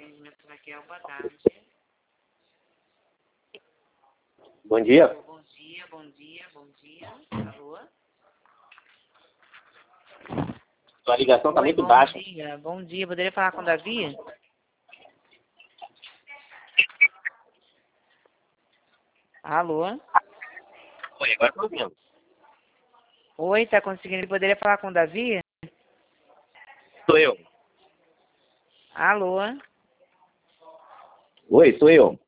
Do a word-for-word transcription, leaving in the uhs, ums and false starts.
atendimento Raquel, boa tarde. Bom dia. Bom dia, bom dia, bom dia. Alô? Sua ligação está Oi, muito bom baixa. dia, bom dia. Poderia falar com o Davi? Alô? Oi, agora estou ouvindo. Oi, tá conseguindo? Poderia falar com o Davi? Sou eu. Alô? Oi, sou eu.